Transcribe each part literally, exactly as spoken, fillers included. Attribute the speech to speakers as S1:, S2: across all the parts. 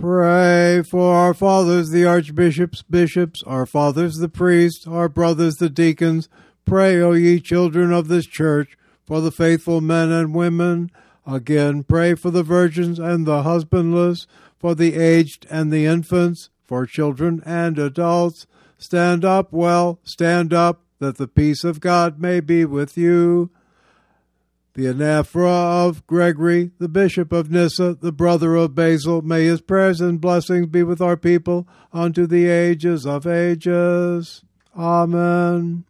S1: Pray for our fathers, the archbishops, bishops, our fathers, the priests, our brothers, the deacons. Pray, O ye children of this church, for the faithful men and women. Again, pray for the virgins and the husbandless, for the aged and the infants, for children and adults. Stand up well, stand up, that the peace of God may be with you. The anaphora of Gregory, the bishop of Nyssa, the brother of Basil, may his prayers and blessings be with our people unto the ages of ages. Amen.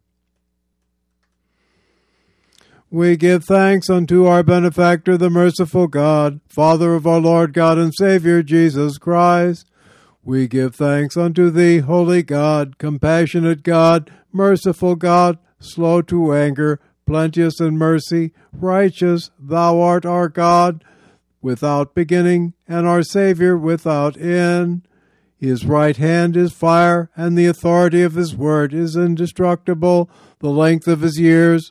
S1: We give thanks unto our benefactor, the merciful God, Father of our Lord God and Savior, Jesus Christ. We give thanks unto thee, holy God, compassionate God, merciful God, slow to anger, plenteous in mercy, righteous, thou art our God, without beginning, and our Savior without end. His right hand is fire, and the authority of his word is indestructible. The length of his years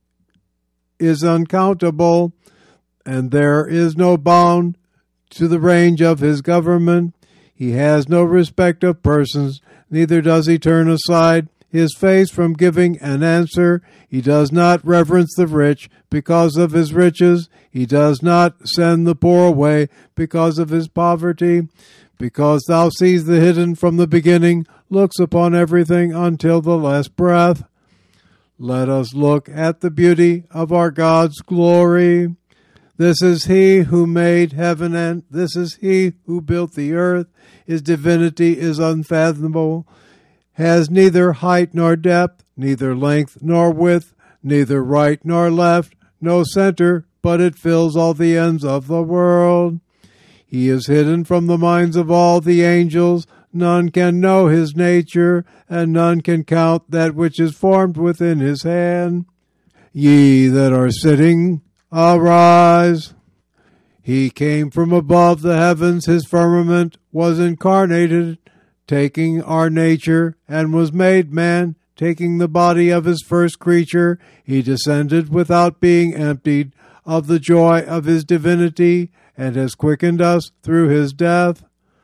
S1: is uncountable, and there is no bound to the range of his government. He has no respect of persons, neither does he turn aside his face from giving an answer. He does not reverence the rich because of his riches. He does not send the poor away because of his poverty. Because thou seest the hidden from the beginning, looks upon everything until the last breath. Let us look at the beauty of our God's glory. This is he who made heaven, and this is he who built the earth. His divinity is unfathomable, has neither height nor depth, neither length nor width, neither right nor left, no center, but it fills all the ends of the world. He is hidden from the minds of all the angels. None can know his nature, and none can count that which is formed within his hand. Ye that are sitting, arise. He came from above the heavens, his firmament was incarnated, taking our nature, and was made man, taking the body of his first creature. He descended without being emptied of the joy of his divinity, and has quickened us through his death.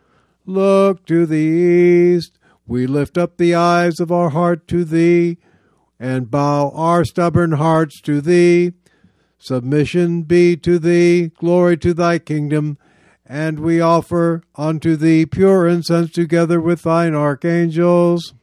S1: Look to the east. We lift up the eyes of our heart to thee, and bow our stubborn hearts to thee. Submission be to thee, glory to thy kingdom, and we offer unto thee pure incense together with thine archangels.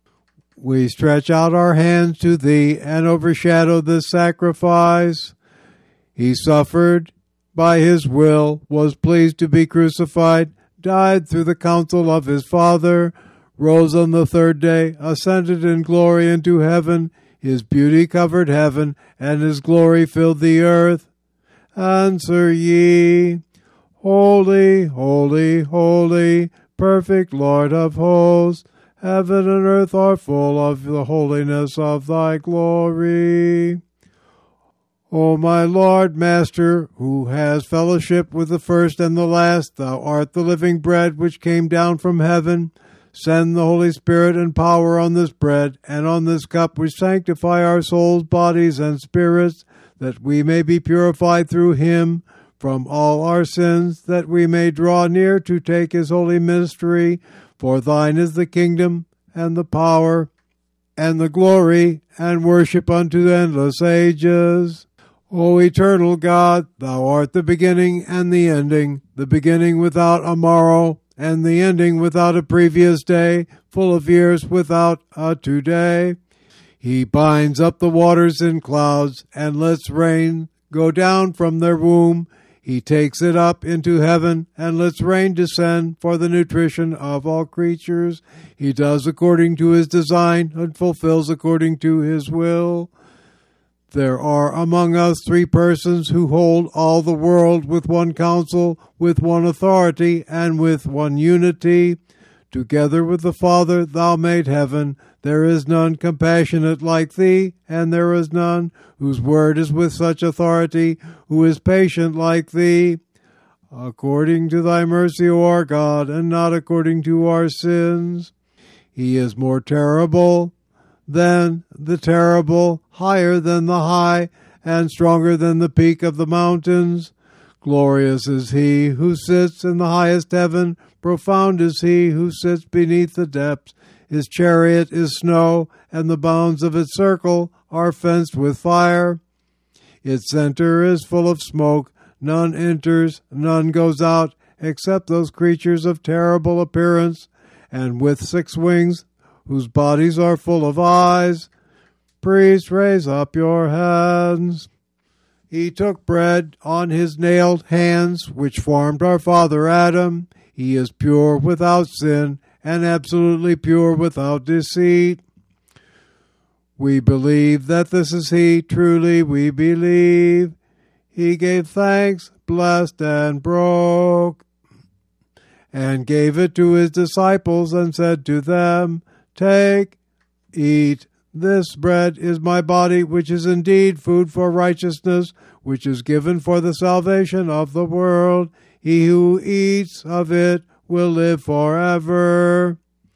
S1: We stretch out our hands to thee and overshadow this sacrifice. He suffered by his will, was pleased to be crucified, died through the counsel of his Father, rose on the third day, ascended in glory into heaven. His beauty covered heaven, and his glory filled the earth. Answer ye, Holy, holy, holy, perfect Lord of hosts, heaven and earth are full of the holiness of thy glory. O my Lord, Master, who has fellowship with the first and the last, thou art the living bread which came down from heaven. Send the Holy Spirit and power on this bread and on this cup, which sanctify our souls, bodies, and spirits, that we may be purified through him from all our sins, that we may draw near to take his holy mystery. For thine is the kingdom, and the power, and the glory, and worship unto the endless ages. O eternal God, thou art the beginning and the ending, the beginning without a morrow, and the ending without a previous day, full of years without a today. He binds up the waters in clouds, and lets rain go down from their womb. He takes it up into heaven, and lets rain descend for the nutrition of all creatures. He does according to his design, and fulfills according to his will. There are among us three persons who hold all the world with one counsel, with one authority, and with one unity. Together with the Father thou made heaven. There is none compassionate like thee, and there is none whose word is with such authority, who is patient like thee. According to thy mercy, O our God, and not according to our sins. He is more terrible than the terrible, higher than the high, and stronger than the peak of the mountains. Glorious is he who sits in the highest heaven, profound is he who sits beneath the depths. His chariot is snow, and the bounds of its circle are fenced with fire. Its center is full of smoke. None enters, none goes out, except those creatures of terrible appearance, and with six wings, whose bodies are full of eyes. Priests, raise up your hands. He took bread on his nailed hands, which formed our father Adam. He is pure without sin, and absolutely pure without deceit. We believe that this is he, truly we believe. He gave thanks, blessed and broke, and gave it to his disciples, and said to them, Take, eat. This bread is my body, which is indeed food for righteousness, which is given for the salvation of the world. He who eats of it will live forever.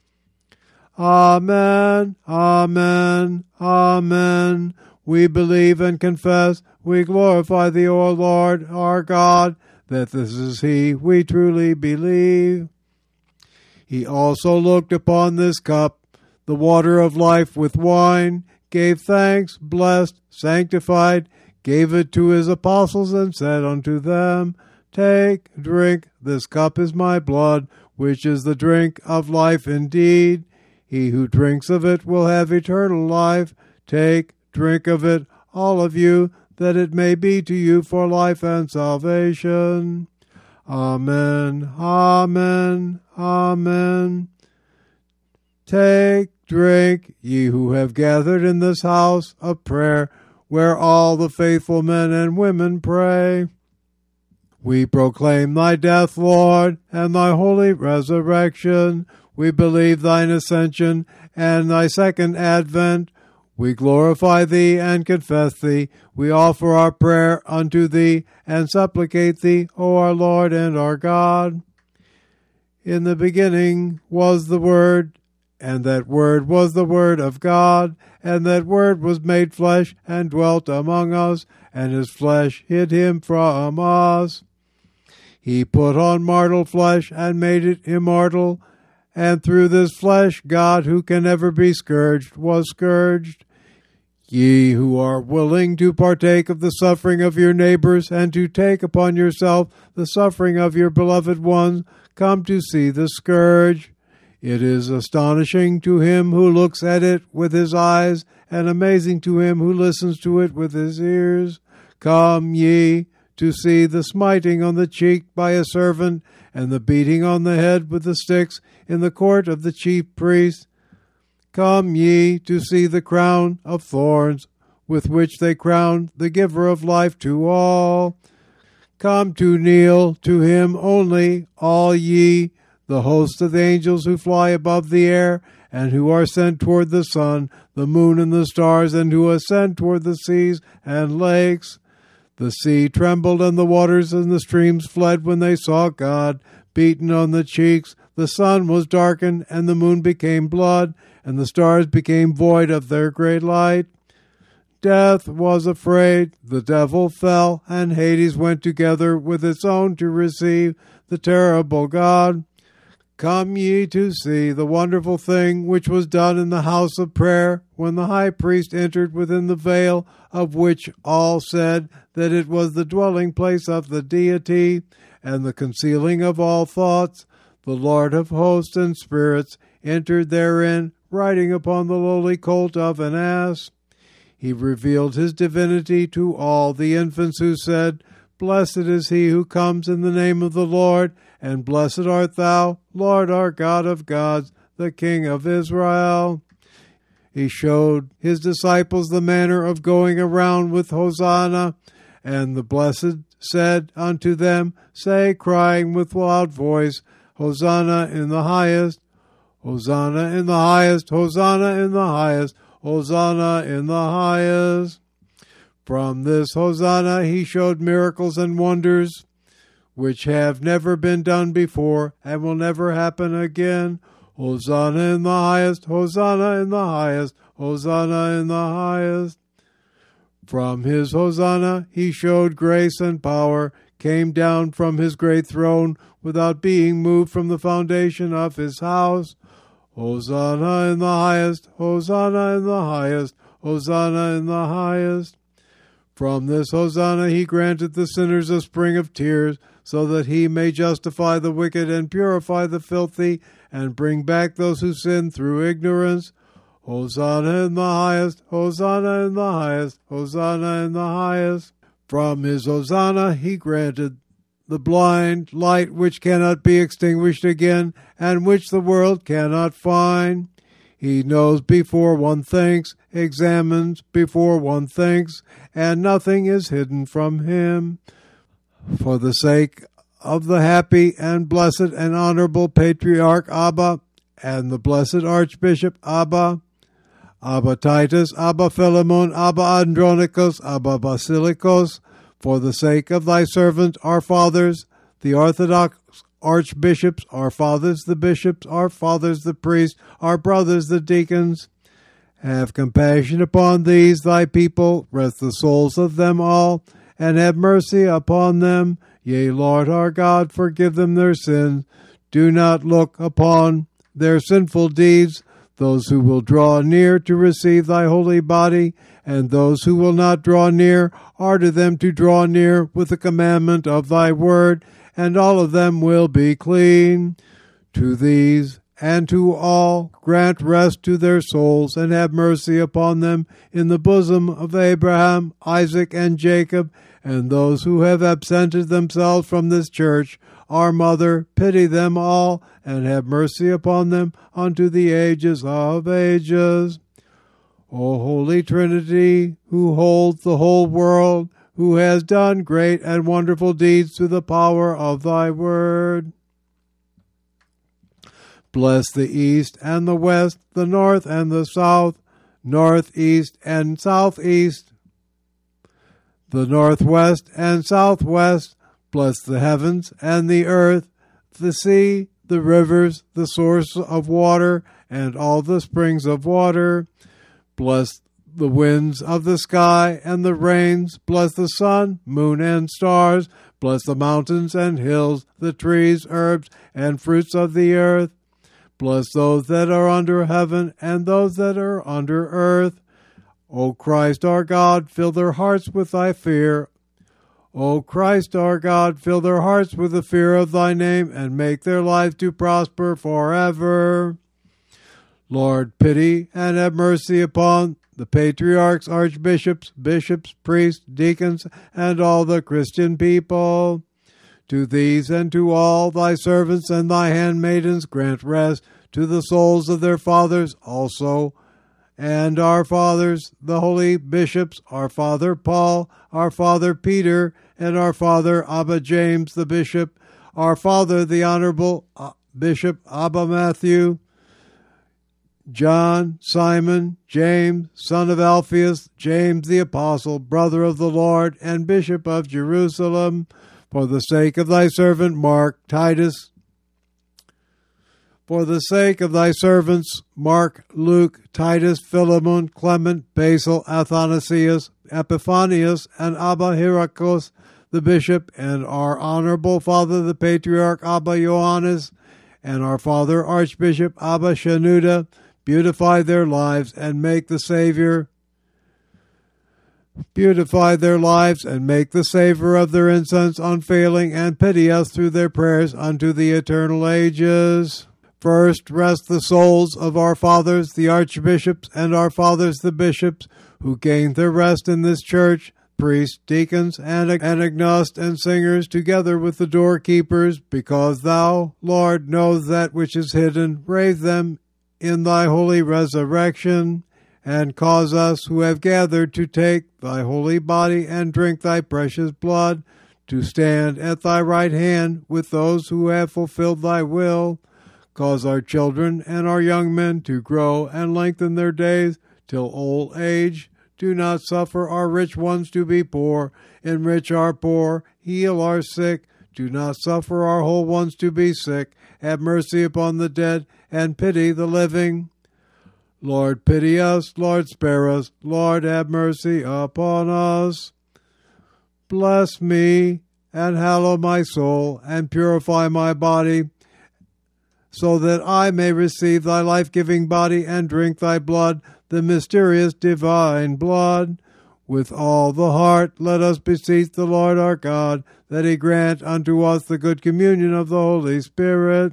S1: Amen, amen, amen. We believe and confess, we glorify thee, O Lord, our God, that this is he we truly believe. He also looked upon this cup, the water of life with wine, gave thanks, blessed, sanctified, gave it to his apostles, and said unto them, Take, drink, this cup is my blood, which is the drink of life indeed. He who drinks of it will have eternal life. Take, drink of it, all of you, that it may be to you for life and salvation. Amen, amen, amen. Take, drink, ye who have gathered in this house of prayer, where all the faithful men and women pray. We proclaim thy death, Lord, and thy holy resurrection. We believe thine ascension and thy second advent. We glorify thee and confess thee. We offer our prayer unto thee and supplicate thee, O our Lord and our God. In the beginning was the Word, and that Word was the Word of God, and that Word was made flesh and dwelt among us, and his flesh hid him from us. He put on mortal flesh and made it immortal, and through this flesh God, who can never be scourged, was scourged. Ye who are willing to partake of the suffering of your neighbors, and to take upon yourself the suffering of your beloved ones, come to see the scourge. It is astonishing to him who looks at it with his eyes, and amazing to him who listens to it with his ears. Come ye to see the smiting on the cheek by a servant, and the beating on the head with the sticks in the court of the chief priests. Come ye to see the crown of thorns, with which they crowned the giver of life to all. Come to kneel to him only, all ye, the host of the angels who fly above the air, and who are sent toward the sun, the moon, and the stars, and who ascend toward the seas and lakes. The sea trembled, and the waters and the streams fled when they saw God, beaten on the cheeks. The sun was darkened, and the moon became blood, and the stars became void of their great light. Death was afraid, the devil fell, and Hades went together with its own to receive the terrible God. Come ye to see the wonderful thing which was done in the house of prayer, when the high priest entered within the veil, of which all said that it was the dwelling place of the deity, and the concealing of all thoughts. The Lord of hosts and spirits entered therein, riding upon the lowly colt of an ass. He revealed his divinity to all the infants, who said, Blessed is he who comes in the name of the Lord, and blessed art thou, Lord our God of gods, the King of Israel. He showed his disciples the manner of going around with Hosanna, and the blessed said unto them, Say, crying with loud voice, Hosanna in the highest, Hosanna in the highest, Hosanna in the highest, Hosanna in the highest. From this Hosanna he showed miracles and wonders, which have never been done before, and will never happen again. Hosanna in the highest, Hosanna in the highest, Hosanna in the highest. From his Hosanna he showed grace and power, came down from his great throne without being moved from the foundation of his house. Hosanna in the highest, Hosanna in the highest, Hosanna in the highest. From this Hosanna he granted the sinners a spring of tears, so that he may justify the wicked and purify the filthy, and bring back those who sin through ignorance. Hosanna in the highest, Hosanna in the highest, Hosanna in the highest. From his Hosanna he granted the blind light which cannot be extinguished again, and which the world cannot find. He knows before one thinks, examines before one thinks, and nothing is hidden from him. For the sake of the happy and blessed and honorable Patriarch Abba, and the blessed Archbishop Abba, Abba Titus, Abba Philemon, Abba Andronicus, Abba Basilicos, for the sake of thy servants, our fathers, the Orthodox archbishops, our fathers the bishops, our fathers the priests, our brothers the deacons, have compassion upon these thy people, rest the souls of them all, and have mercy upon them. Yea, Lord our God, forgive them their sins. Do not look upon their sinful deeds, those who will draw near to receive thy holy body, and those who will not draw near, order them to draw near with the commandment of thy word, and all of them will be clean. To these and to all grant rest to their souls, and have mercy upon them in the bosom of Abraham, Isaac, and Jacob, and those who have absented themselves from this church. Our Mother, pity them all, and have mercy upon them unto the ages of ages. O Holy Trinity, who holds the whole world, who has done great and wonderful deeds through the power of thy word, bless the east and the west, the north and the south, northeast and southeast, the northwest and southwest. Bless the heavens and the earth, the sea, the rivers, the source of water, and all the springs of water. Bless the winds of the sky and the rains. Bless the sun, moon, and stars. Bless the mountains and hills, the trees, herbs, and fruits of the earth. Bless those that are under heaven and those that are under earth. O Christ our God, fill their hearts with thy fear. O Christ our God, fill their hearts with the fear of thy name, and make their lives to prosper forever. Lord, pity and have mercy upon the patriarchs, archbishops, bishops, priests, deacons, and all the Christian people. To these and to all thy servants and thy handmaidens grant rest, to the souls of their fathers also, and our fathers, the holy bishops, our father Paul, our father Peter, and our father Abba James the bishop, our father the honorable Bishop Abba Matthew, John, Simon, James, son of Alphaeus, James the apostle, brother of the Lord, and bishop of Jerusalem, for the sake of thy servant Mark, Titus, for the sake of thy servants Mark, Luke, Titus, Philemon, Clement, Basil, Athanasius, Epiphanius, and Abba Hierarchus the bishop, and our honorable father the patriarch Abba Johannes, and our father Archbishop Abba Shenouda, beautify their lives and make the Savior beautify their lives and make the savor of their incense unfailing, and pity us through their prayers unto the eternal ages. First, rest the souls of our fathers, the archbishops, and our fathers, the bishops, who gained their rest in this church, priests, deacons, and anagnost, and singers, together with the doorkeepers, because thou, Lord, knowest that which is hidden. Raise them in thy holy resurrection, and cause us who have gathered to take thy holy body and drink thy precious blood, to stand at thy right hand with those who have fulfilled thy will. Cause our children and our young men to grow and lengthen their days till old age. Do not suffer our rich ones to be poor. Enrich our poor. Heal our sick. Do not suffer our whole ones to be sick. Have mercy upon the dead, and pity the living. Lord, pity us. Lord, spare us. Lord, have mercy upon us. Bless me and hallow my soul, and purify my body, so that I may receive thy life-giving body and drink thy blood, the mysterious divine blood. With all the heart let us beseech the Lord our God, that he grant unto us the good communion of the Holy Spirit,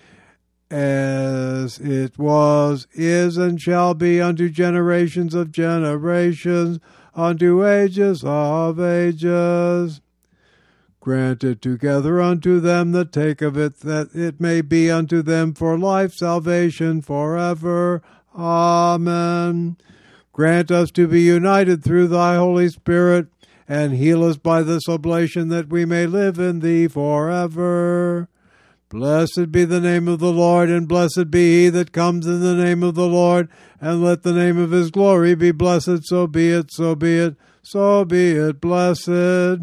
S1: as it was, is, and shall be, unto generations of generations, unto ages of ages. Grant it together unto them that take of it, that it may be unto them for life, salvation forever. Amen. Grant us to be united through thy Holy Spirit, and heal us by this oblation, that we may live in thee forever. Blessed be the name of the Lord, and blessed be he that comes in the name of the Lord, and let the name of his glory be blessed. So be it, so be it, so be it, blessed.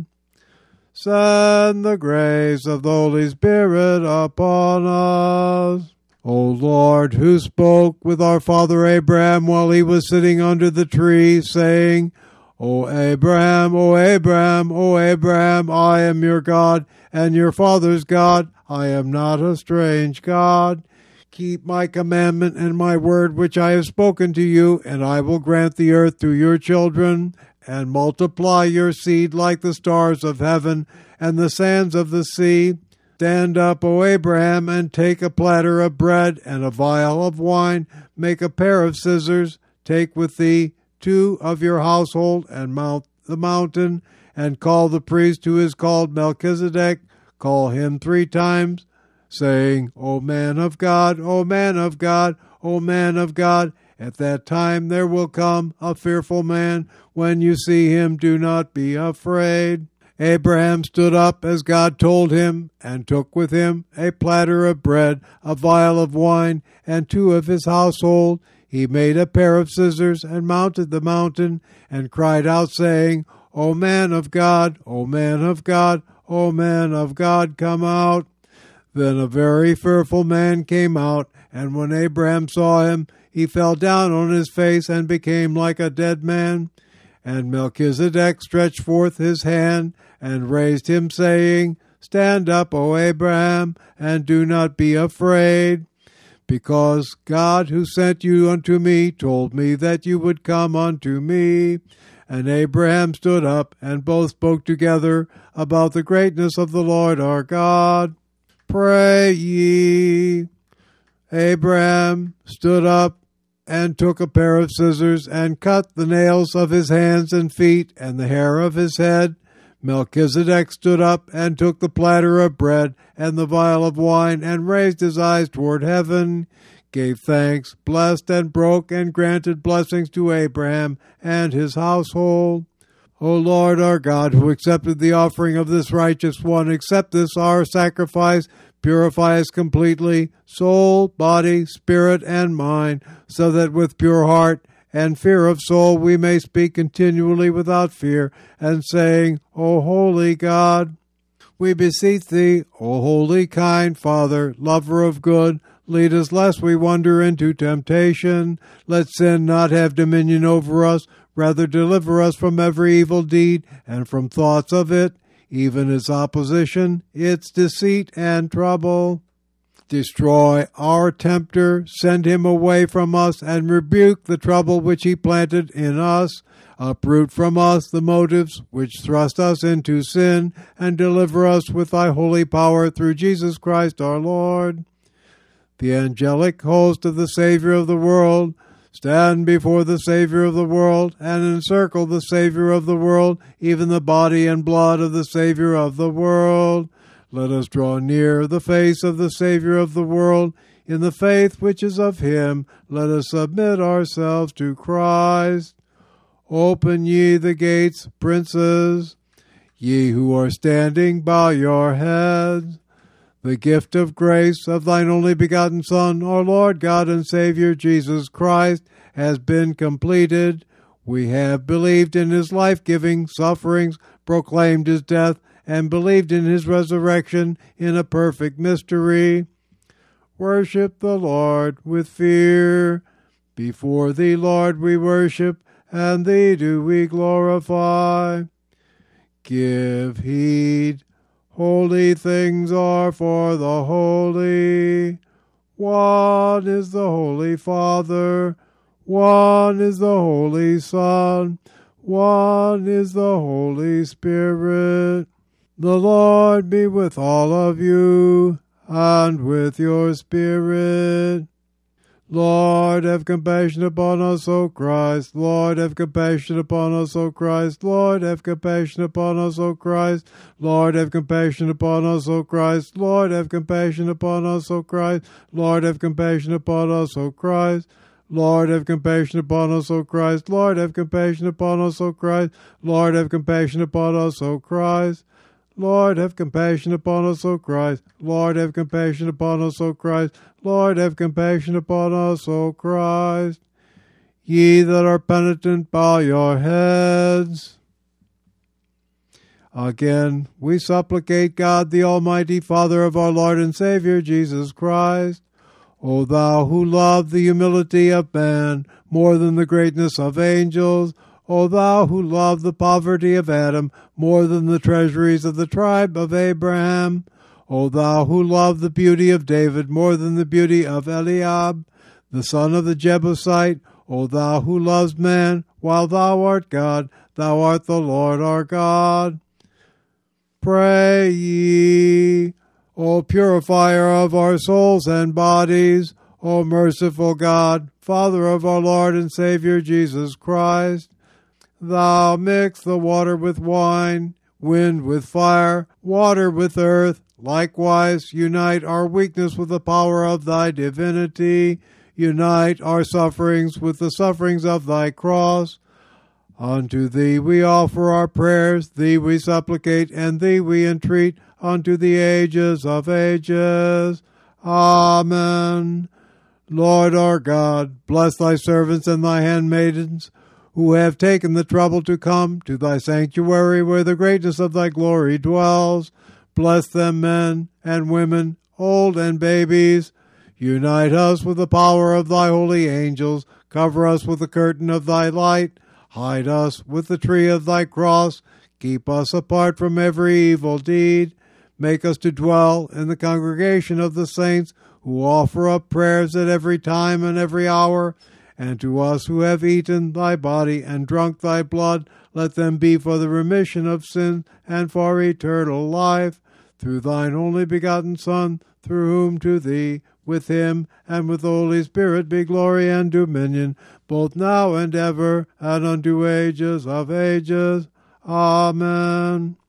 S1: Send the grace of the Holy Spirit upon us. O Lord, who spoke with our father Abraham while he was sitting under the tree, saying, O Abraham, O Abraham, O Abraham, I am your God, and your father's God. I am not a strange God. Keep my commandment and my word which I have spoken to you, and I will grant the earth to your children, and multiply your seed like the stars of heaven and the sands of the sea. Stand up, O Abraham, and take a platter of bread and a vial of wine. Make a pair of scissors. Take with thee two of your household, and mount the mountain, and call the priest who is called Melchizedek. Call him three times, saying, O man of God, O man of God, O man of God. At that time there will come a fearful man. When you see him, do not be afraid. Abraham stood up as God told him, and took with him a platter of bread, a vial of wine, and two of his household. He made a pair of scissors, and mounted the mountain, and cried out, saying, O man of God, O man of God, O man of God, come out. Then a very fearful man came out, and when Abraham saw him, he fell down on his face, and became like a dead man. And Melchizedek stretched forth his hand, and raised him, saying, Stand up, O Abraham, and do not be afraid, because God who sent you unto me told me that you would come unto me. And Abraham stood up, and both spoke together about the greatness of the Lord our God. Pray ye. Abraham stood up, and took a pair of scissors, and cut the nails of his hands and feet, and the hair of his head. Melchizedek stood up, and took the platter of bread, and the vial of wine, and raised his eyes toward heaven, gave thanks, blessed and broke, and granted blessings to Abraham and his household. O Lord our God, who accepted the offering of this righteous one, accept this our sacrifice, purify us completely, soul, body, spirit, and mind, so that with pure heart and fear of soul we may speak continually without fear, and saying, O holy God, we beseech thee, O holy, kind Father, lover of good, lead us lest we wander into temptation. Let sin not have dominion over us, rather deliver us from every evil deed, and from thoughts of it, even its opposition, its deceit and trouble. Destroy our tempter, send him away from us, and rebuke the trouble which he planted in us. Uproot from us the motives which thrust us into sin, and deliver us with thy holy power through Jesus Christ our Lord. The angelic host of the Savior of the world, stand before the Savior of the world, and encircle the Savior of the world, even the body and blood of the Savior of the world. Let us draw near the face of the Savior of the world. In the faith which is of him, let us submit ourselves to Christ. Open ye the gates, princes. Ye who are standing, bow your heads. The gift of grace of thine only begotten Son, our Lord God and Savior Jesus Christ, has been completed. We have believed in his life-giving sufferings, proclaimed his death, and believed in his resurrection in a perfect mystery. Worship the Lord with fear. Before thee, Lord, we worship, and thee do we glorify. Give heed, Holy things are for the holy. One is the Holy Father. One is the Holy Son. One is the Holy Spirit. The Lord be with all of you, and with your spirit. Lord, have compassion upon us, O Christ. Lord, have compassion upon us, O Christ. Lord, have compassion upon us, O Christ. Lord, have compassion upon us, O Christ. Lord, have compassion upon us, O Christ. Lord, have compassion upon us, O Christ. Lord, have compassion upon us, O Christ. Lord, have compassion upon us, O Christ. Lord, have compassion upon us, O Christ. Lord, have compassion upon us, O Christ. Lord, have compassion upon us, O Christ. Lord, have compassion upon us, O Christ. Ye that are penitent, bow your heads. Again, we supplicate God, the Almighty Father of our Lord and Savior, Jesus Christ. O thou who love the humility of man more than the greatness of angels, O thou who love the poverty of Adam more than the treasuries of the tribe of Abraham, O thou who love the beauty of David more than the beauty of Eliab, the son of the Jebusite, O thou who loves man while thou art God, thou art the Lord our God. Pray ye, O purifier of our souls and bodies, O merciful God, Father of our Lord and Savior Jesus Christ. Thou mix the water with wine, wind with fire, water with earth. Likewise, unite our weakness with the power of thy divinity. Unite our sufferings with the sufferings of thy cross. Unto thee we offer our prayers, thee we supplicate, and thee we entreat unto the ages of ages. Amen. Lord our God, bless thy servants and thy handmaidens, who have taken the trouble to come to thy sanctuary where the greatness of thy glory dwells. Bless them, men and women, old and babies. Unite us with the power of thy holy angels. Cover us with the curtain of thy light. Hide us with the tree of thy cross. Keep us apart from every evil deed. Make us to dwell in the congregation of the saints, who offer up prayers at every time and every hour. And to us who have eaten thy body and drunk thy blood, let them be for the remission of sin and for eternal life. Through thine only begotten Son, through whom to thee, with him, and with the Holy Spirit be glory and dominion, both now and ever, and unto ages of ages. Amen.